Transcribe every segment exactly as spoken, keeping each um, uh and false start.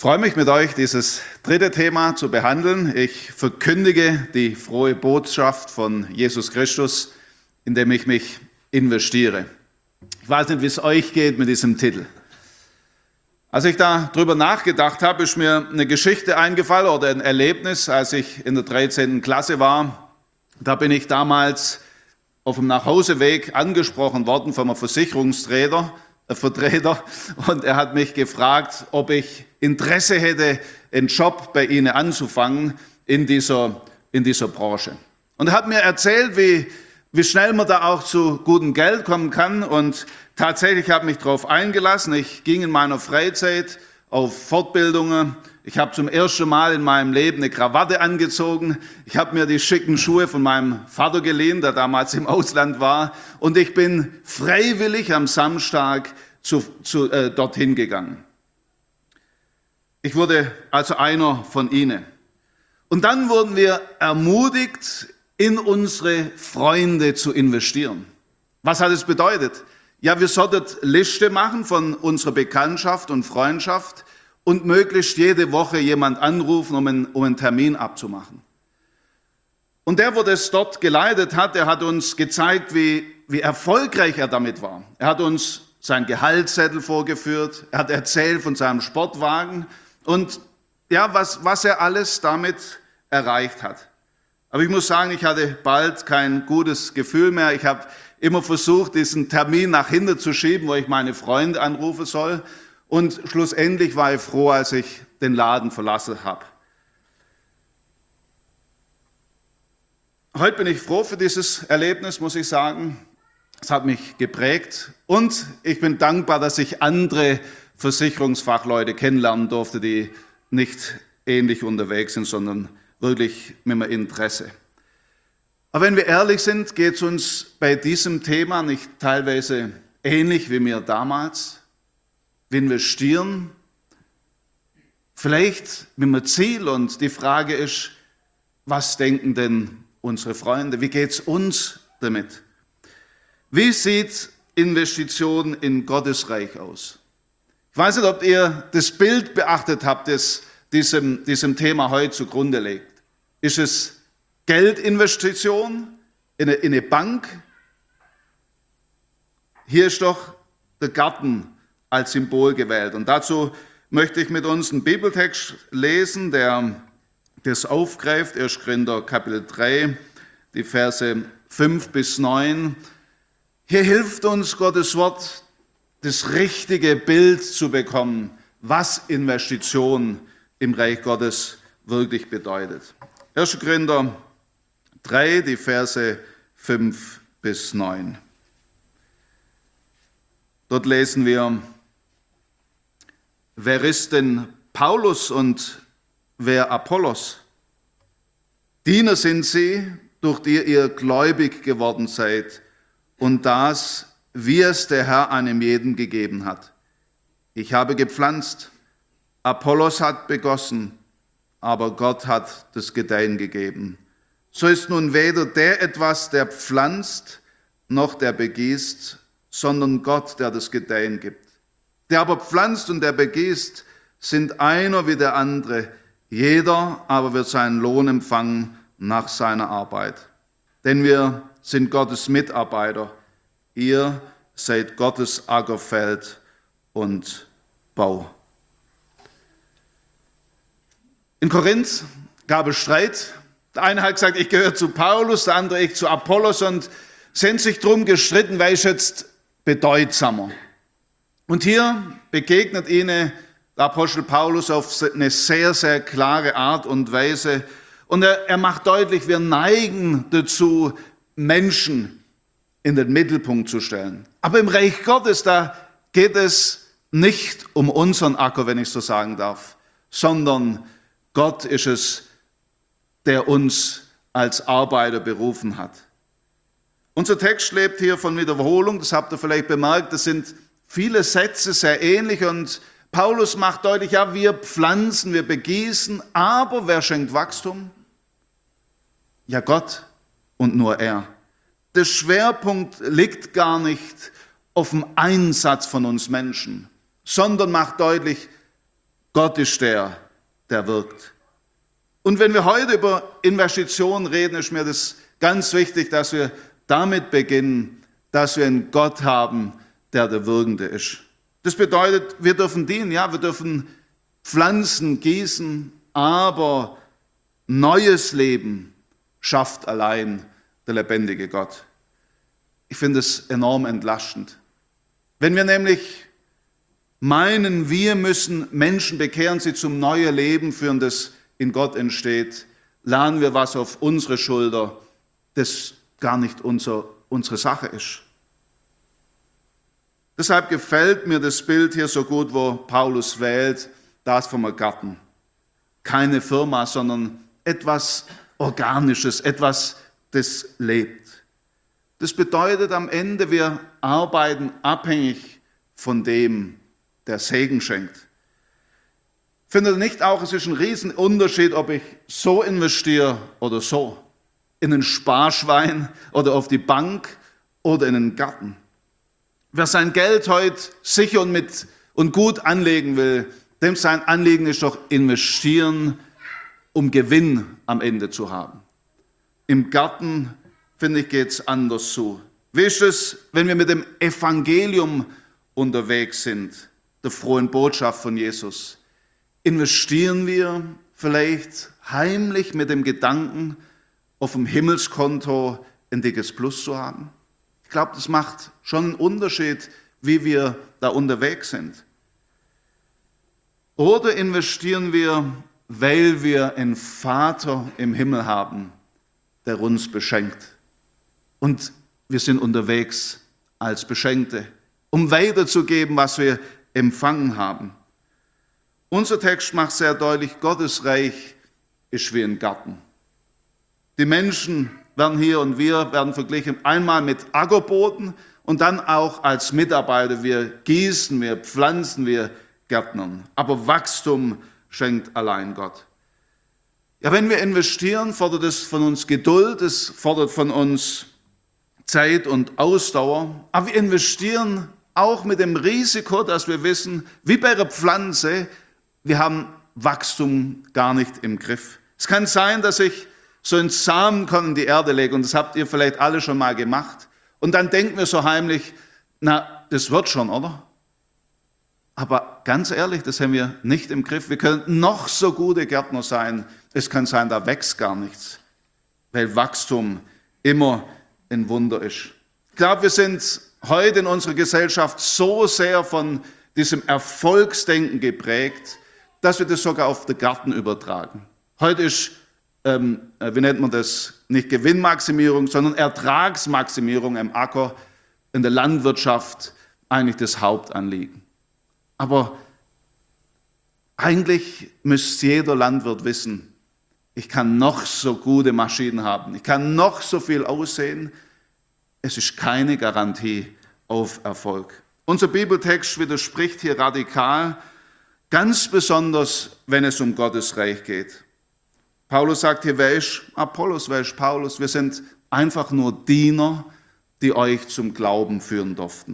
Ich freue mich, mit euch dieses dritte Thema zu behandeln. Ich verkündige die frohe Botschaft von Jesus Christus, indem ich mich investiere. Ich weiß nicht, wie es euch geht mit diesem Titel. Als ich darüber nachgedacht habe, ist mir eine Geschichte eingefallen oder ein Erlebnis, als ich in der dreizehnten Klasse war. Da bin ich damals auf dem Nachhauseweg angesprochen worden von einem Versicherungsträger, äh, Vertreter, und er hat mich gefragt, ob ich Interesse hätte, einen Job bei Ihnen anzufangen in dieser, in dieser Branche. Und er hat mir erzählt, wie, wie schnell man da auch zu gutem Geld kommen kann. Und tatsächlich habe ich mich darauf eingelassen. Ich ging in meiner Freizeit auf Fortbildungen. Ich habe zum ersten Mal in meinem Leben eine Krawatte angezogen. Ich habe mir die schicken Schuhe von meinem Vater geliehen, der damals im Ausland war. Und ich bin freiwillig am Samstag zu, zu, äh, dorthin gegangen. Ich wurde also einer von ihnen. Und dann wurden wir ermutigt, in unsere Freunde zu investieren. Was hat es bedeutet? Ja, wir sollten Liste machen von unserer Bekanntschaft und Freundschaft und möglichst jede Woche jemand anrufen, um einen, um einen Termin abzumachen. Und der, der es dort geleitet hat, der hat uns gezeigt, wie, wie erfolgreich er damit war. Er hat uns seinen Gehaltszettel vorgeführt, er hat erzählt von seinem Sportwagen und ja, was, was er alles damit erreicht hat. Aber ich muss sagen, ich hatte bald kein gutes Gefühl mehr. Ich habe immer versucht, diesen Termin nach hinten zu schieben, wo ich meine Freunde anrufen soll. Und schlussendlich war ich froh, als ich den Laden verlassen habe. Heute bin ich froh für dieses Erlebnis, muss ich sagen. Es hat mich geprägt. Und ich bin dankbar, dass ich andere Versicherungsfachleute kennenlernen durfte, die nicht ähnlich unterwegs sind, sondern wirklich mit einem Interesse. Aber wenn wir ehrlich sind, geht es uns bei diesem Thema nicht teilweise ähnlich wie mir damals. Wir investieren, vielleicht mit einem Ziel, und die Frage ist, was denken denn unsere Freunde? Wie geht es uns damit? Wie sieht Investition in Gottes Reich aus? Ich weiß nicht, ob ihr das Bild beachtet habt, das diesem, diesem Thema heute zugrunde legt. Ist es Geldinvestition in eine, in eine Bank? Hier ist doch der Garten als Symbol gewählt. Und dazu möchte ich mit uns einen Bibeltext lesen, der das aufgreift. erster Korinther Kapitel drei, die Verse fünf bis neun. Hier hilft uns Gottes Wort, das richtige Bild zu bekommen, was Investition im Reich Gottes wirklich bedeutet. erster Korinther drei, die Verse fünf bis neun. Dort lesen wir: Wer ist denn Paulus und wer Apollos? Diener sind sie, durch die ihr gläubig geworden seid, und das, wie es der Herr einem jeden gegeben hat. Ich habe gepflanzt, Apollos hat begossen, aber Gott hat das Gedeihen gegeben. So ist nun weder der etwas, der pflanzt, noch der begießt, sondern Gott, der das Gedeihen gibt. Der aber pflanzt und der begießt, sind einer wie der andere. Jeder aber wird seinen Lohn empfangen nach seiner Arbeit. Denn wir sind Gottes Mitarbeiter. Ihr seid Gottes Ackerfeld und Bau. In Korinth gab es Streit. Der eine hat gesagt, ich gehöre zu Paulus, der andere ich zu Apollos, und sind sich drum gestritten, wer ist jetzt bedeutsamer. Und hier begegnet ihnen der Apostel Paulus auf eine sehr, sehr klare Art und Weise. Und er, er macht deutlich, wir neigen dazu, Menschen in den Mittelpunkt zu stellen. Aber im Reich Gottes, da geht es nicht um unseren Acker, wenn ich so sagen darf, sondern Gott ist es, der uns als Arbeiter berufen hat. Unser Text lebt hier von Wiederholung, das habt ihr vielleicht bemerkt, das sind viele Sätze sehr ähnlich, und Paulus macht deutlich, ja, wir pflanzen, wir begießen, aber wer schenkt Wachstum? Ja, Gott und nur er. Der Schwerpunkt liegt gar nicht auf dem Einsatz von uns Menschen, sondern macht deutlich, Gott ist der, der wirkt. Und wenn wir heute über Investitionen reden, ist mir das ganz wichtig, dass wir damit beginnen, dass wir einen Gott haben, der der Wirkende ist. Das bedeutet, wir dürfen dienen, ja, wir dürfen pflanzen, gießen, aber neues Leben schafft allein der lebendige Gott. Ich finde es enorm entlastend. Wenn wir nämlich meinen, wir müssen Menschen bekehren, sie zum neuen Leben führen, das in Gott entsteht, laden wir was auf unsere Schulter, das gar nicht unser, unsere Sache ist. Deshalb gefällt mir das Bild hier so gut, wo Paulus wählt, das vom Garten. Keine Firma, sondern etwas Organisches, etwas, das lebt. Das bedeutet am Ende, wir arbeiten abhängig von dem, der Segen schenkt. Findet ihr nicht auch, es ist ein Riesenunterschied, ob ich so investiere oder so? In ein Sparschwein oder auf die Bank oder in einen Garten? Wer sein Geld heute sicher und, mit, und gut anlegen will, dem sein Anliegen ist doch investieren, um Gewinn am Ende zu haben. Im Garten, finde ich, geht es anders zu. Wie ist es, wenn wir mit dem Evangelium unterwegs sind, der frohen Botschaft von Jesus? Investieren wir vielleicht heimlich mit dem Gedanken, auf dem Himmelskonto ein dickes Plus zu haben? Ich glaube, das macht schon einen Unterschied, wie wir da unterwegs sind. Oder investieren wir, weil wir einen Vater im Himmel haben, der uns beschenkt. Und wir sind unterwegs als Beschenkte, um weiterzugeben, was wir empfangen haben. Unser Text macht sehr deutlich, Gottes Reich ist wie ein Garten. Die Menschen werden hier und wir werden verglichen einmal mit Ackerboden und dann auch als Mitarbeiter. Wir gießen, wir pflanzen, wir gärtnern. Aber Wachstum schenkt allein Gott. Ja, wenn wir investieren, fordert es von uns Geduld, es fordert von uns Zeit und Ausdauer. Aber wir investieren auch mit dem Risiko, dass wir wissen, wie bei einer Pflanze, wir haben Wachstum gar nicht im Griff. Es kann sein, dass ich so einen Samenkorn in die Erde lege, und das habt ihr vielleicht alle schon mal gemacht. Und dann denken wir so heimlich, na, das wird schon, oder? Aber ganz ehrlich, das haben wir nicht im Griff. Wir können noch so gute Gärtner sein. Es kann sein, da wächst gar nichts, weil Wachstum immer ein Wunder ist. Ich glaube, wir sind heute in unserer Gesellschaft so sehr von diesem Erfolgsdenken geprägt, dass wir das sogar auf den Garten übertragen. Heute ist, ähm, wie nennt man das, nicht Gewinnmaximierung, sondern Ertragsmaximierung im Acker, in der Landwirtschaft eigentlich das Hauptanliegen. Aber eigentlich müsste jeder Landwirt wissen, ich kann noch so gute Maschinen haben, ich kann noch so viel aussehen, es ist keine Garantie auf Erfolg. Unser Bibeltext widerspricht hier radikal, ganz besonders, wenn es um Gottes Reich geht. Paulus sagt hier, wer ist Apollos, wer ist Paulus? Wir sind einfach nur Diener, die euch zum Glauben führen durften.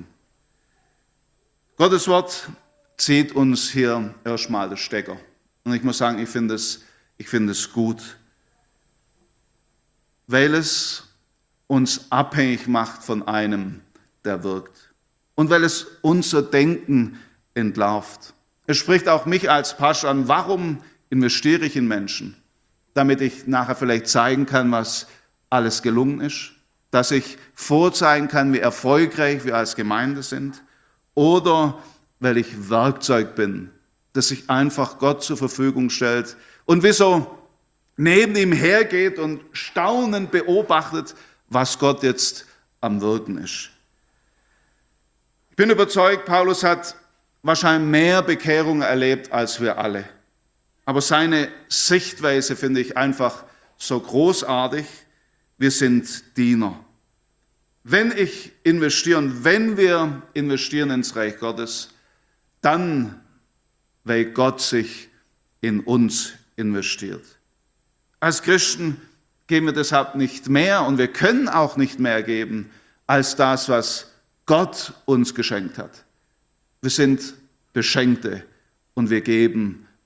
Gottes Wort zieht uns hier erstmal den Stecker. Und ich muss sagen, ich finde es, ich finde es gut, weil es uns abhängig macht von einem, der wirkt. Und weil es unser Denken entlarvt. Es spricht auch mich als Pastor an, warum investiere ich in Menschen? Damit ich nachher vielleicht zeigen kann, was alles gelungen ist, dass ich vorzeigen kann, wie erfolgreich wir als Gemeinde sind, oder weil ich Werkzeug bin, das sich einfach Gott zur Verfügung stellt und wie so neben ihm hergeht und staunend beobachtet, was Gott jetzt am Wirken ist. Ich bin überzeugt, Paulus hat wahrscheinlich mehr Bekehrungen erlebt als wir alle. Aber seine Sichtweise finde ich einfach so großartig. Wir sind Diener. Wenn ich investiere und wenn wir investieren ins Reich Gottes, dann, weil Gott sich in uns investiert. Als Christen geben wir deshalb nicht mehr und wir können auch nicht mehr geben als das, was Gott uns geschenkt hat. Wir sind Beschenkte und wir geben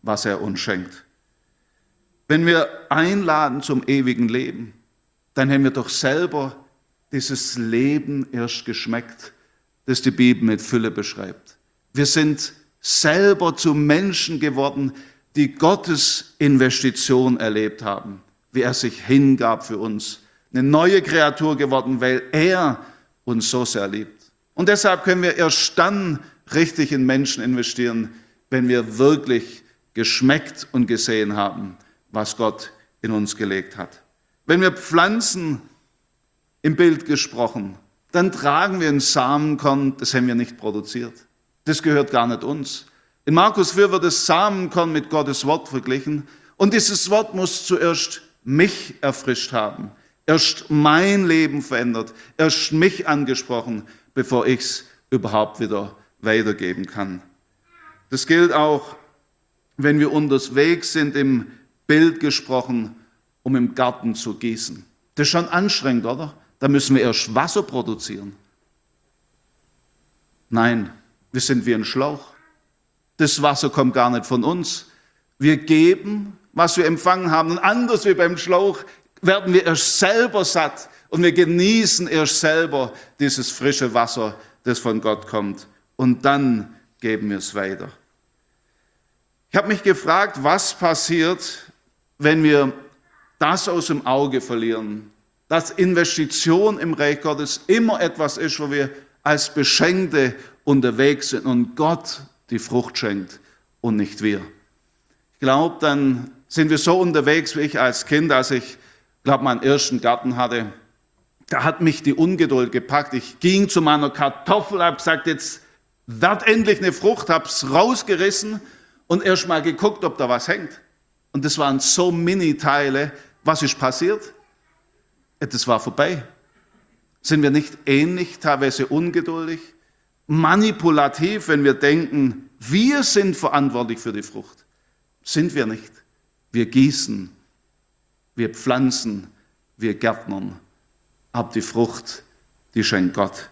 was er uns schenkt. Wenn wir einladen zum ewigen Leben, dann haben wir doch selber dieses Leben erst geschmeckt, das die Bibel mit Fülle beschreibt. Wir sind selber zu Menschen geworden, die Gottes Investition erlebt haben, wie er sich hingab für uns. Eine neue Kreatur geworden, weil er uns so sehr liebt. Und deshalb können wir erst dann richtig in Menschen investieren, wenn wir wirklich geschmeckt und gesehen haben, was Gott in uns gelegt hat. Wenn wir pflanzen, im Bild gesprochen, dann tragen wir ein Samenkorn, das haben wir nicht produziert. Das gehört gar nicht uns. In Markus vier wird das Samenkorn mit Gottes Wort verglichen. Und dieses Wort muss zuerst mich erfrischt haben, erst mein Leben verändert, erst mich angesprochen, bevor ich es überhaupt wieder weitergeben kann. Das gilt auch, wenn wir unterwegs sind, im Bild gesprochen, um im Garten zu gießen. Das ist schon anstrengend, oder? Da müssen wir erst Wasser produzieren. Nein, wir sind wie ein Schlauch. Das Wasser kommt gar nicht von uns. Wir geben, was wir empfangen haben. Und anders wie beim Schlauch werden wir erst selber satt und wir genießen erst selber dieses frische Wasser, das von Gott kommt. Und dann geben wir es weiter. Ich habe mich gefragt, was passiert, wenn wir das aus dem Auge verlieren, dass Investition im Reich Gottes immer etwas ist, wo wir als Beschenkte unterwegs sind und Gott die Frucht schenkt und nicht wir. Ich glaube, dann sind wir so unterwegs wie ich als Kind, als ich, glaube meinen ersten Garten hatte. Da hat mich die Ungeduld gepackt. Ich ging zu meiner Kartoffel, habe gesagt, jetzt wird endlich eine Frucht, habe es rausgerissen und erst mal geguckt, ob da was hängt. Und das waren so Mini-Teile. Was ist passiert? Das war vorbei. Sind wir nicht ähnlich, teilweise ungeduldig, manipulativ, wenn wir denken, wir sind verantwortlich für die Frucht? Sind wir nicht. Wir gießen, wir pflanzen, wir gärtnern. Aber die Frucht, die schenkt Gott.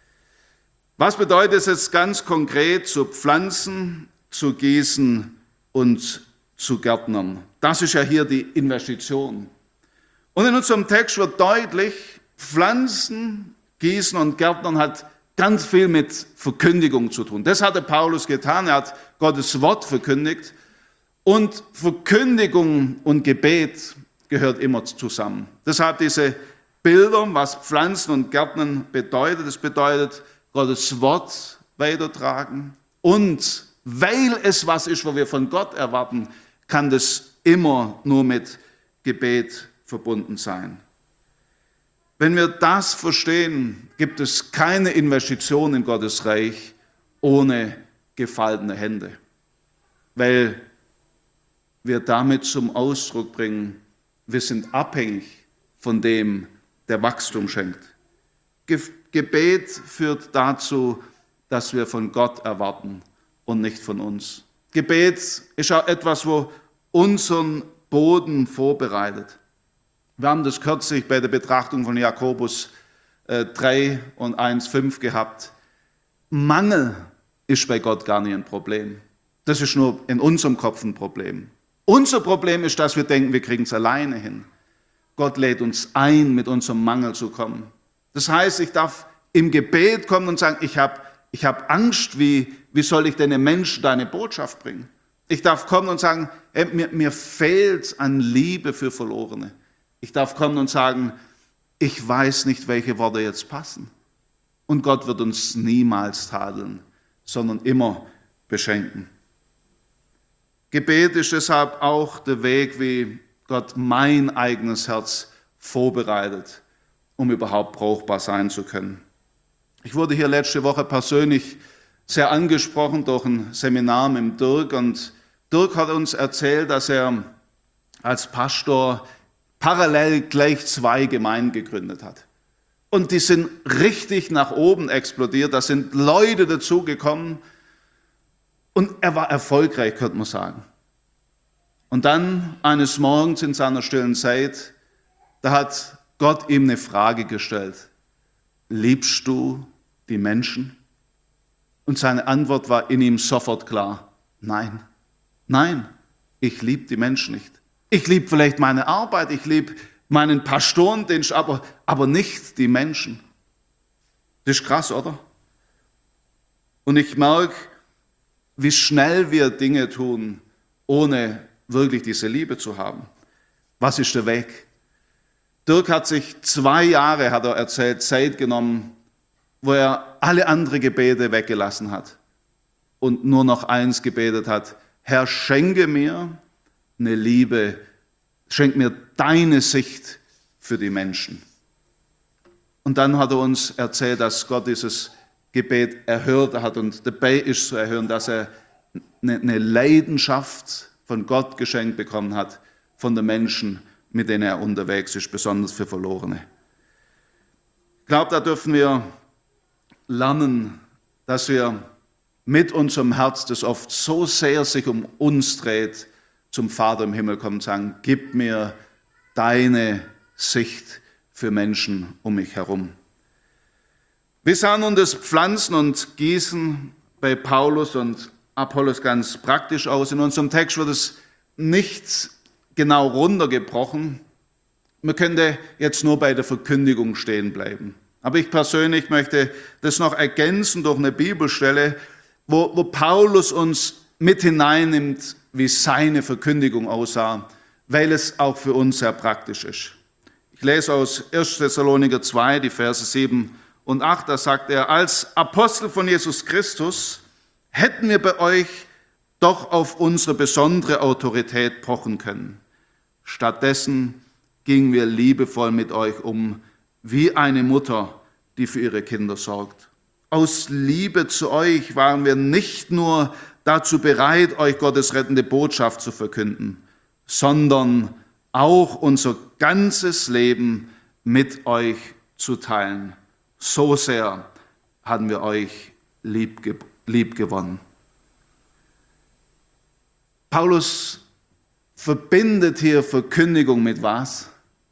Was bedeutet es jetzt ganz konkret, zu pflanzen, zu gießen und zu gärtnern? Das ist ja hier die Investition. Und in unserem Text wird deutlich, Pflanzen, Gießen und Gärtnern hat ganz viel mit Verkündigung zu tun. Das hatte Paulus getan, er hat Gottes Wort verkündigt. Und Verkündigung und Gebet gehört immer zusammen. Deshalb diese Bilder, was Pflanzen und Gärtnern bedeutet. Das bedeutet, Gottes Wort weitertragen. Und weil es was ist, was wir von Gott erwarten, kann das immer nur mit Gebet verbunden sein. Wenn wir das verstehen, gibt es keine Investition in Gottes Reich ohne gefaltene Hände, weil wir damit zum Ausdruck bringen, wir sind abhängig von dem, der Wachstum schenkt. Gebet führt dazu, dass wir von Gott erwarten und nicht von uns. Gebet ist auch etwas, wo unseren Boden vorbereitet. Wir haben das kürzlich bei der Betrachtung von Jakobus äh, drei und eins fünf gehabt. Mangel ist bei Gott gar nicht ein Problem. Das ist nur in unserem Kopf ein Problem. Unser Problem ist, dass wir denken, wir kriegen es alleine hin. Gott lädt uns ein, mit unserem Mangel zu kommen. Das heißt, ich darf im Gebet kommen und sagen, ich habe ich hab Angst, wie, wie soll ich denn den Menschen deine Botschaft bringen? Ich darf kommen und sagen, ey, mir, mir fehlt an Liebe für Verlorene. Ich darf kommen und sagen, ich weiß nicht, welche Worte jetzt passen. Und Gott wird uns niemals tadeln, sondern immer beschenken. Gebet ist deshalb auch der Weg, wie Gott mein eigenes Herz vorbereitet, um überhaupt brauchbar sein zu können. Ich wurde hier letzte Woche persönlich sehr angesprochen durch ein Seminar mit dem Dirk. Und Dirk hat uns erzählt, dass er als Pastor parallel gleich zwei Gemeinden gegründet hat. Und die sind richtig nach oben explodiert, da sind Leute dazugekommen und er war erfolgreich, könnte man sagen. Und dann eines Morgens in seiner stillen Zeit, da hat Gott ihm eine Frage gestellt. Liebst du die Menschen? Und seine Antwort war in ihm sofort klar. Nein, nein, ich liebe die Menschen nicht. Ich liebe vielleicht meine Arbeit, ich liebe meinen Pastorendienst, aber, aber nicht die Menschen. Das ist krass, oder? Und ich merke, wie schnell wir Dinge tun, ohne wirklich diese Liebe zu haben. Was ist der Weg? Dirk hat sich zwei Jahre, hat er erzählt, Zeit genommen, wo er alle anderen Gebete weggelassen hat und nur noch eins gebetet hat: Herr, schenke mir eine Liebe, schenk mir deine Sicht für die Menschen. Und dann hat er uns erzählt, dass Gott dieses Gebet erhört hat und dabei ist zu erhören, dass er eine Leidenschaft von Gott geschenkt bekommen hat, von den Menschen, mit denen er unterwegs ist, besonders für Verlorene. Ich glaube, da dürfen wir lernen, dass wir mit unserem Herz, das oft so sehr sich um uns dreht, zum Vater im Himmel kommen und sagen: Gib mir deine Sicht für Menschen um mich herum. Wie sah nun das Pflanzen und Gießen bei Paulus und Apollos ganz praktisch aus? In unserem Text wird es nicht genau runtergebrochen. Man könnte jetzt nur bei der Verkündigung stehen bleiben. Aber ich persönlich möchte das noch ergänzen durch eine Bibelstelle, wo, wo Paulus uns mit hineinnimmt, wie seine Verkündigung aussah, weil es auch für uns sehr praktisch ist. Ich lese aus erster Thessaloniker zwei, die Verse sieben und acht, da sagt er: Als Apostel von Jesus Christus hätten wir bei euch doch auf unsere besondere Autorität pochen können. Stattdessen gingen wir liebevoll mit euch um, wie eine Mutter, die für ihre Kinder sorgt. Aus Liebe zu euch waren wir nicht nur dazu bereit, euch Gottes rettende Botschaft zu verkünden, sondern auch unser ganzes Leben mit euch zu teilen. So sehr haben wir euch lieb, lieb gewonnen. Paulus verbindet hier Verkündigung mit was?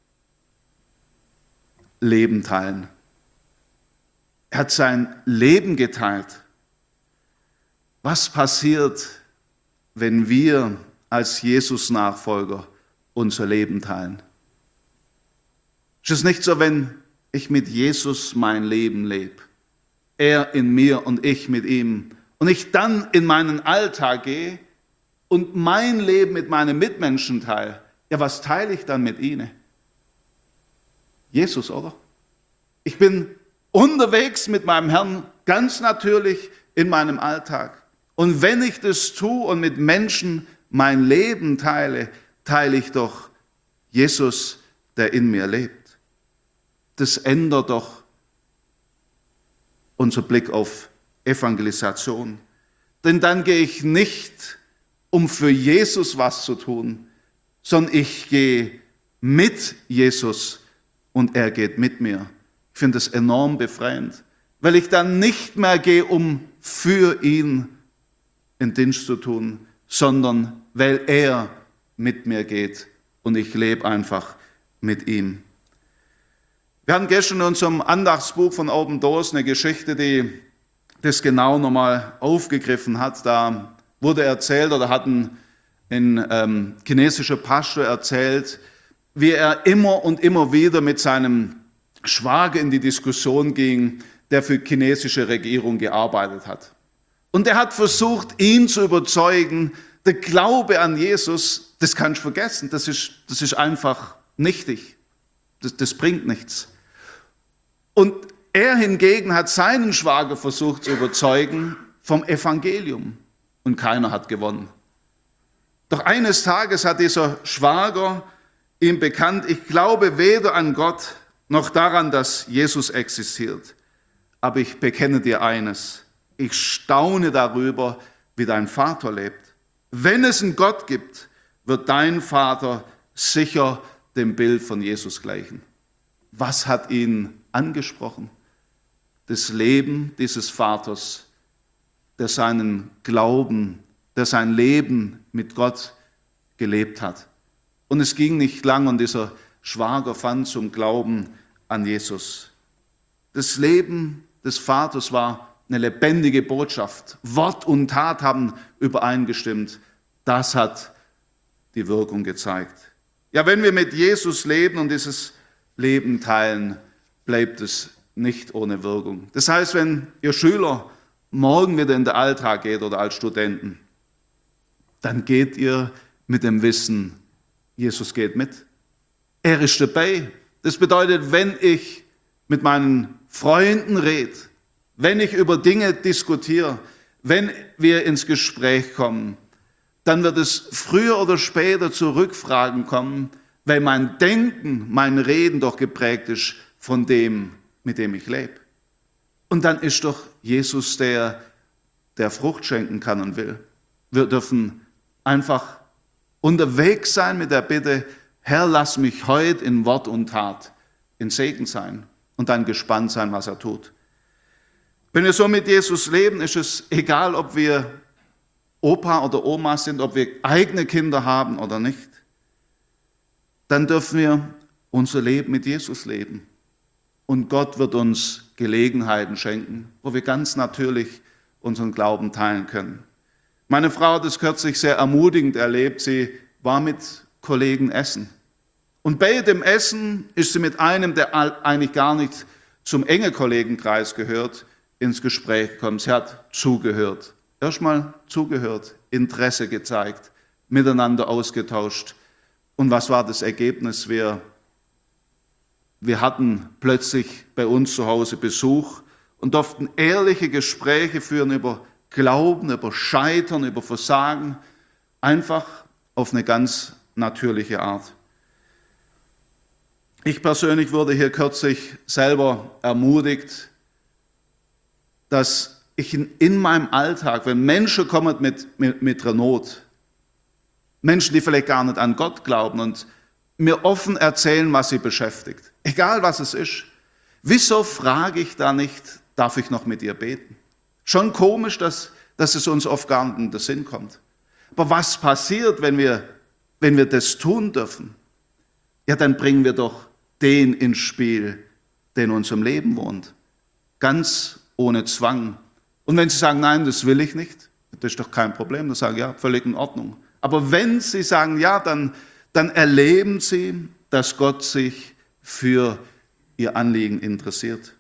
Leben teilen. Er hat sein Leben geteilt. Was passiert, wenn wir als Jesus-Nachfolger unser Leben teilen? Ist es nicht so, wenn ich mit Jesus mein Leben lebe, er in mir und ich mit ihm, und ich dann in meinen Alltag gehe und mein Leben mit meinen Mitmenschen teile? Ja, was teile ich dann mit ihnen? Jesus, oder? Ich bin unterwegs mit meinem Herrn, ganz natürlich in meinem Alltag. Und wenn ich das tue und mit Menschen mein Leben teile, teile ich doch Jesus, der in mir lebt. Das ändert doch unser Blick auf Evangelisation. Denn dann gehe ich nicht, um für Jesus was zu tun, sondern ich gehe mit Jesus und er geht mit mir. Ich finde das enorm befreiend, weil ich dann nicht mehr gehe, um für ihn in Dienst zu tun, sondern weil er mit mir geht und ich lebe einfach mit ihm. Wir hatten gestern in unserem Andachtsbuch von Open Doors eine Geschichte, die das genau nochmal aufgegriffen hat. Da wurde erzählt, oder hat ein, ein ähm, chinesischer Pastor erzählt, wie er immer und immer wieder mit seinem Schwager in die Diskussion ging, der für die chinesische Regierung gearbeitet hat. Und er hat versucht, ihn zu überzeugen, der Glaube an Jesus, das kannst du vergessen, das ist, das ist einfach nichtig, das, das bringt nichts. Und er hingegen hat seinen Schwager versucht zu überzeugen vom Evangelium und keiner hat gewonnen. Doch eines Tages hat dieser Schwager ihm bekannt: Ich glaube weder an Gott noch daran, dass Jesus existiert. Aber ich bekenne dir eines: Ich staune darüber, wie dein Vater lebt. Wenn es einen Gott gibt, wird dein Vater sicher dem Bild von Jesus gleichen. Was hat ihn angesprochen? Das Leben dieses Vaters, der seinen Glauben, der sein Leben mit Gott gelebt hat. Und es ging nicht lang und dieser Schwager fand zum Glauben an Jesus. Das Leben des Vaters war eine lebendige Botschaft. Wort und Tat haben übereingestimmt. Das hat die Wirkung gezeigt. Ja, wenn wir mit Jesus leben und dieses Leben teilen, bleibt es nicht ohne Wirkung. Das heißt, wenn ihr Schüler morgen wieder in den Alltag geht oder als Studenten, dann geht ihr mit dem Wissen, Jesus geht mit. Er ist dabei. Das bedeutet, wenn ich mit meinen Freunden rede, wenn ich über Dinge diskutiere, wenn wir ins Gespräch kommen, dann wird es früher oder später zu Rückfragen kommen, weil mein Denken, mein Reden doch geprägt ist von dem, mit dem ich lebe. Und dann ist doch Jesus der, der Frucht schenken kann und will. Wir dürfen einfach unterwegs sein mit der Bitte, Herr, lass mich heute in Wort und Tat in Segen sein und dann gespannt sein, was er tut. Wenn wir so mit Jesus leben, ist es egal, ob wir Opa oder Oma sind, ob wir eigene Kinder haben oder nicht, dann dürfen wir unser Leben mit Jesus leben. Und Gott wird uns Gelegenheiten schenken, wo wir ganz natürlich unseren Glauben teilen können. Meine Frau hat es kürzlich sehr ermutigend erlebt. Sie war mit Kollegen essen. Und bei dem Essen ist sie mit einem, der eigentlich gar nicht zum engen Kollegenkreis gehört, ins Gespräch gekommen. Sie hat zugehört. Erstmal zugehört, Interesse gezeigt, miteinander ausgetauscht. Und was war das Ergebnis? Wir, wir hatten plötzlich bei uns zu Hause Besuch und durften ehrliche Gespräche führen über Glauben, über Scheitern, über Versagen, einfach auf eine ganz natürliche Art. Ich persönlich wurde hier kürzlich selber ermutigt, dass ich in, in meinem Alltag, wenn Menschen kommen mit, mit, mit einer Not, Menschen, die vielleicht gar nicht an Gott glauben und mir offen erzählen, was sie beschäftigt, egal was es ist, wieso frage ich da nicht, darf ich noch mit ihr beten? Schon komisch, dass, dass es uns oft gar nicht in den Sinn kommt. Aber was passiert, wenn wir, wenn wir das tun dürfen? Ja, dann bringen wir doch den ins Spiel, der in unserem Leben wohnt. Ganz ohne Zwang. Und wenn Sie sagen, nein, das will ich nicht, das ist doch kein Problem, dann sage ich, ja, völlig in Ordnung. Aber wenn Sie sagen, ja, dann, dann erleben Sie, dass Gott sich für Ihr Anliegen interessiert.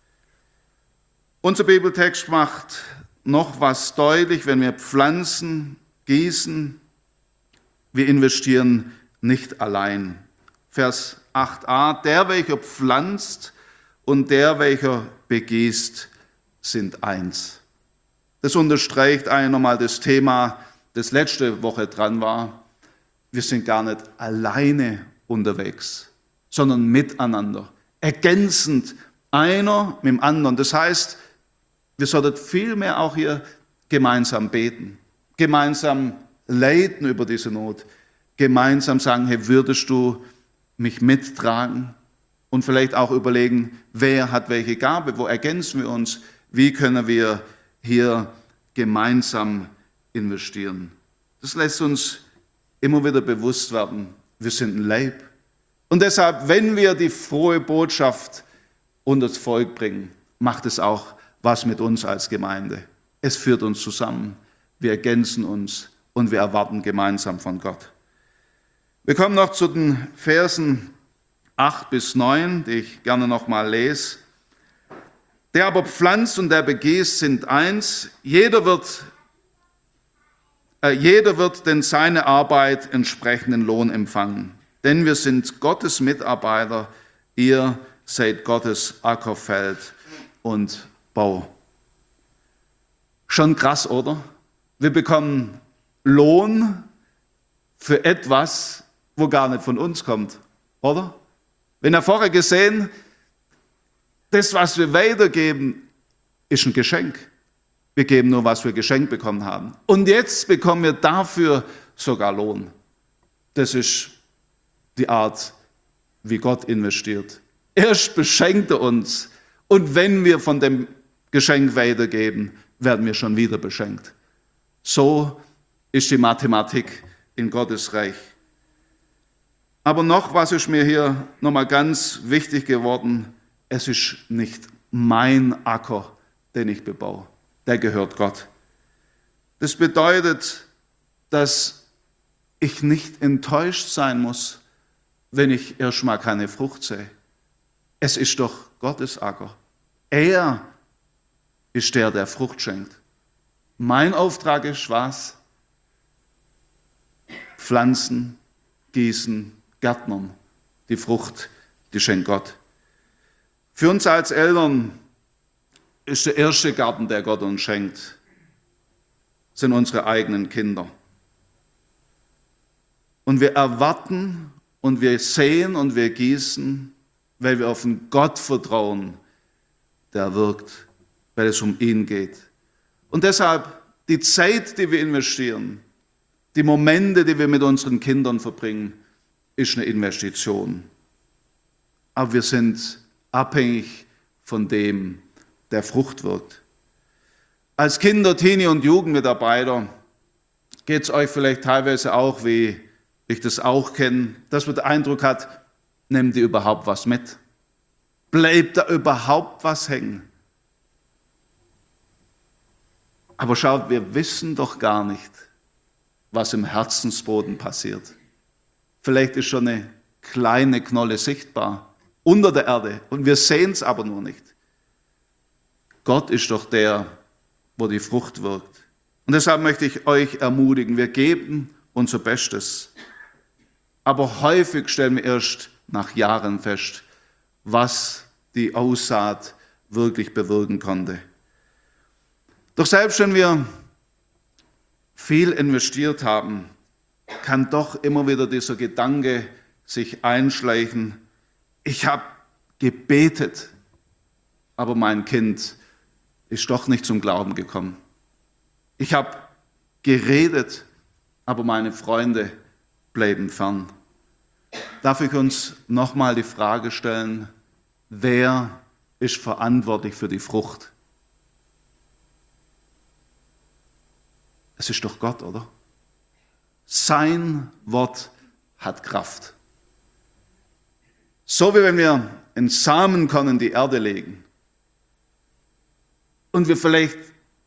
Unser Bibeltext macht noch was deutlich, wenn wir pflanzen, gießen, wir investieren nicht allein. Vers acht a, der, welcher pflanzt und der, welcher begießt, sind eins. Das unterstreicht eigentlich nochmal das Thema, das letzte Woche dran war. Wir sind gar nicht alleine unterwegs, sondern miteinander, ergänzend, einer mit dem anderen. Das heißt, wir sollten vielmehr auch hier gemeinsam beten, gemeinsam leiden über diese Not, gemeinsam sagen, hey, würdest du mich mittragen und vielleicht auch überlegen, wer hat welche Gabe, wo ergänzen wir uns, wie können wir hier gemeinsam investieren. Das lässt uns immer wieder bewusst werden, wir sind ein Leib. Und deshalb, wenn wir die frohe Botschaft unter das Volk bringen, macht es auch was mit uns als Gemeinde. Es führt uns zusammen, wir ergänzen uns und wir erwarten gemeinsam von Gott. Wir kommen noch zu den Versen acht bis neun, die ich gerne noch mal lese. Der aber pflanzt und der begießt sind eins. Jeder wird, äh, jeder wird denn seine Arbeit entsprechenden Lohn empfangen. Denn wir sind Gottes Mitarbeiter, ihr seid Gottes Ackerfeld und Bau. Schon krass, oder? Wir bekommen Lohn für etwas, wo gar nicht von uns kommt, oder? Wenn ihr vorher gesehen, das, was wir weitergeben, ist ein Geschenk. Wir geben nur, was wir geschenkt bekommen haben. Und jetzt bekommen wir dafür sogar Lohn. Das ist die Art, wie Gott investiert. Erst beschenkt er uns und wenn wir von dem Geschenk weitergeben, werden wir schon wieder beschenkt. So ist die Mathematik in Gottes Reich. Aber noch was ist mir hier nochmal ganz wichtig geworden. Es ist nicht mein Acker, den ich bebaue. Der gehört Gott. Das bedeutet, dass ich nicht enttäuscht sein muss, wenn ich erstmal keine Frucht sehe. Es ist doch Gottes Acker. Er ist der, der Frucht schenkt. Mein Auftrag ist was? Pflanzen, gießen, Gärtnern. Die Frucht, die schenkt Gott. Für uns als Eltern ist der erste Garten, der Gott uns schenkt, sind unsere eigenen Kinder. Und wir erwarten und wir sehen und wir gießen, weil wir auf einen Gott vertrauen, der wirkt, weil es um ihn geht. Und deshalb die Zeit, die wir investieren, die Momente, die wir mit unseren Kindern verbringen, ist eine Investition. Aber wir sind abhängig von dem, der Frucht wirkt. Als Kinder, Teenie und Jugendmitarbeiter geht es euch vielleicht teilweise auch, wie ich das auch kenne, dass man den Eindruck hat, nehmt ihr überhaupt was mit? Bleibt da überhaupt was hängen? Aber schaut, wir wissen doch gar nicht, was im Herzensboden passiert. Vielleicht ist schon eine kleine Knolle sichtbar unter der Erde und wir sehen es aber nur nicht. Gott ist doch der, wo die Frucht wirkt. Und deshalb möchte ich euch ermutigen, wir geben unser Bestes. Aber häufig stellen wir erst nach Jahren fest, was die Aussaat wirklich bewirken konnte. Doch selbst wenn wir viel investiert haben, kann doch immer wieder dieser Gedanke sich einschleichen, ich habe gebetet, aber mein Kind ist doch nicht zum Glauben gekommen. Ich habe geredet, aber meine Freunde bleiben fern. Darf ich uns nochmal die Frage stellen, wer ist verantwortlich für die Frucht? Es ist doch Gott, oder? Sein Wort hat Kraft. So wie wenn wir einen Samenkorn in die Erde legen und wir vielleicht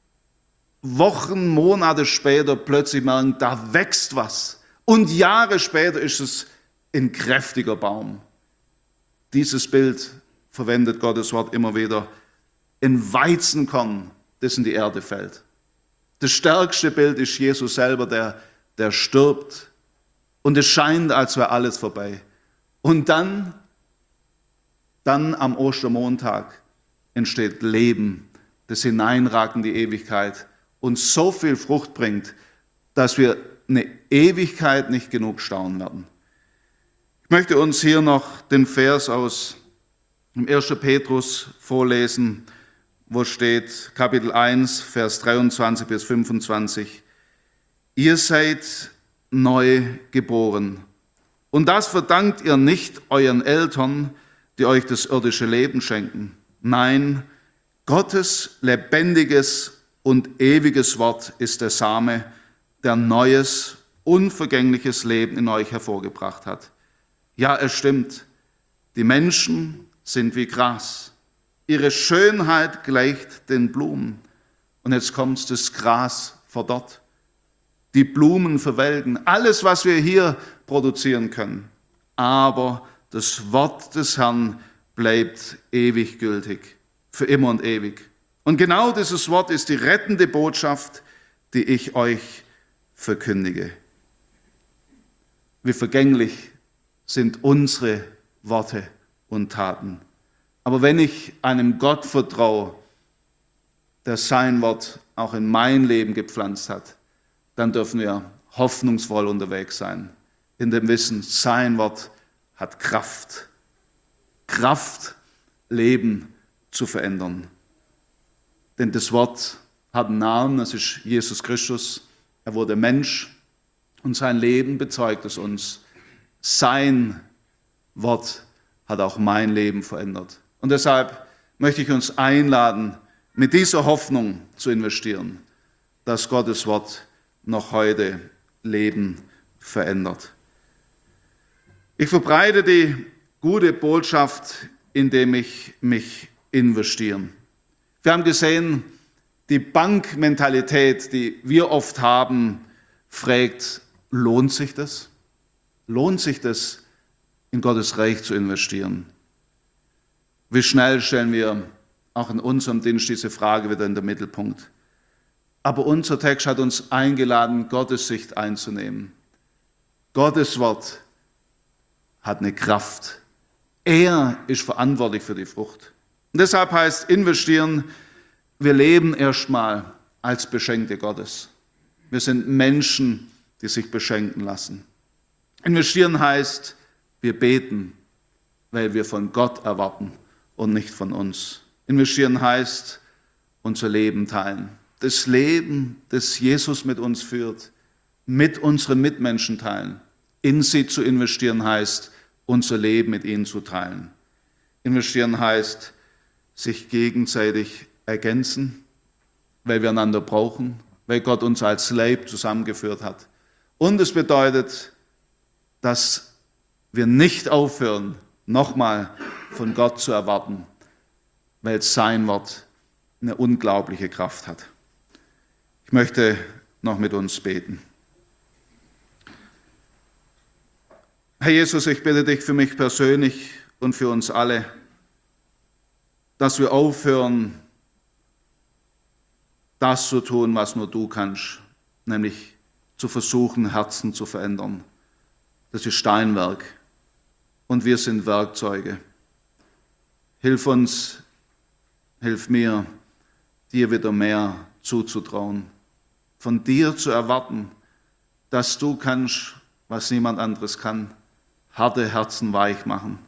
Wochen, Monate später plötzlich merken, da wächst was. Und Jahre später ist es ein kräftiger Baum. Dieses Bild verwendet Gottes Wort immer wieder. Ein Weizenkorn, das in die Erde fällt. Das stärkste Bild ist Jesus selber, der, der stirbt. Und es scheint, als wäre alles vorbei. Und dann, dann am Ostermontag entsteht Leben, das hineinragt in die Ewigkeit und so viel Frucht bringt, dass wir eine Ewigkeit nicht genug staunen werden. Ich möchte uns hier noch den Vers aus dem ersten Petrus vorlesen, wo steht, Kapitel eins, Vers dreiundzwanzig bis fünfundzwanzig. Ihr seid neu geboren. Und das verdankt ihr nicht euren Eltern, die euch das irdische Leben schenken. Nein, Gottes lebendiges und ewiges Wort ist der Same, der neues, unvergängliches Leben in euch hervorgebracht hat. Ja, es stimmt, die Menschen sind wie Gras. Ihre Schönheit gleicht den Blumen. Und jetzt kommt das Gras verdorrt. Die Blumen verwelken, alles, was wir hier produzieren können. Aber das Wort des Herrn bleibt ewig gültig, für immer und ewig. Und genau dieses Wort ist die rettende Botschaft, die ich euch verkündige. Wie vergänglich sind unsere Worte und Taten. Aber wenn ich einem Gott vertraue, der sein Wort auch in mein Leben gepflanzt hat, dann dürfen wir hoffnungsvoll unterwegs sein, in dem Wissen, sein Wort hat Kraft. Kraft, Leben zu verändern. Denn das Wort hat einen Namen, das ist Jesus Christus. Er wurde Mensch und sein Leben bezeugt es uns. Sein Wort hat auch mein Leben verändert. Und deshalb möchte ich uns einladen, mit dieser Hoffnung zu investieren, dass Gottes Wort noch heute Leben verändert. Ich verbreite die gute Botschaft, indem ich mich investiere. Wir haben gesehen, die Bankmentalität, die wir oft haben, fragt, lohnt sich das? Lohnt sich das, in Gottes Reich zu investieren? Wie schnell stellen wir auch in unserem Dienst diese Frage wieder in den Mittelpunkt. Aber unser Text hat uns eingeladen, Gottes Sicht einzunehmen. Gottes Wort hat eine Kraft. Er ist verantwortlich für die Frucht. Und deshalb heißt investieren, wir leben erstmal als Beschenkte Gottes. Wir sind Menschen, die sich beschenken lassen. Investieren heißt, wir beten, weil wir von Gott erwarten und nicht von uns. Investieren heißt, unser Leben teilen. Das Leben, das Jesus mit uns führt, mit unseren Mitmenschen teilen. In sie zu investieren heißt, unser Leben mit ihnen zu teilen. Investieren heißt, sich gegenseitig ergänzen, weil wir einander brauchen, weil Gott uns als Leib zusammengeführt hat. Und es bedeutet, dass wir nicht aufhören, nochmal von Gott zu erwarten, weil sein Wort eine unglaubliche Kraft hat. Ich möchte noch mit uns beten. Herr Jesus, ich bitte dich für mich persönlich und für uns alle, dass wir aufhören, das zu tun, was nur du kannst, nämlich zu versuchen, Herzen zu verändern. Das ist Steinwerk und wir sind Werkzeuge. Hilf uns, hilf mir, dir wieder mehr zuzutrauen, von dir zu erwarten, dass du kannst, was niemand anderes kann, harte Herzen weich machen.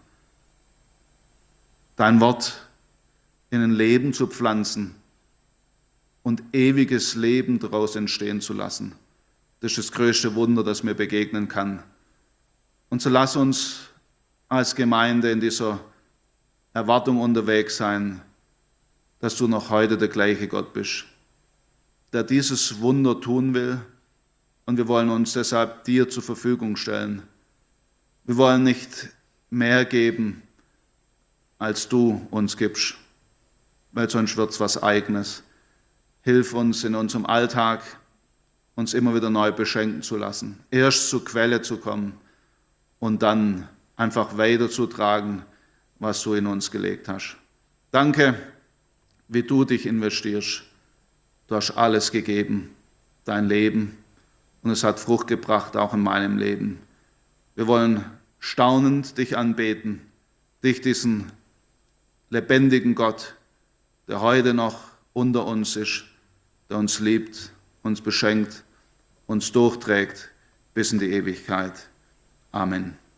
Dein Wort in ein Leben zu pflanzen und ewiges Leben daraus entstehen zu lassen. Das ist das größte Wunder, das mir begegnen kann. Und so lass uns als Gemeinde in dieser Erwartung unterwegs sein, dass du noch heute der gleiche Gott bist, der dieses Wunder tun will. Und wir wollen uns deshalb dir zur Verfügung stellen. Wir wollen nicht mehr geben, als du uns gibst, weil sonst wird es was Eigenes. Hilf uns in unserem Alltag, uns immer wieder neu beschenken zu lassen, erst zur Quelle zu kommen und dann einfach weiterzutragen, was du in uns gelegt hast. Danke, wie du dich investierst. Du hast alles gegeben, dein Leben, und es hat Frucht gebracht, auch in meinem Leben. Wir wollen staunend dich anbeten, dich, diesen lebendigen Gott, der heute noch unter uns ist, der uns liebt, uns beschenkt, uns durchträgt bis in die Ewigkeit. Amen.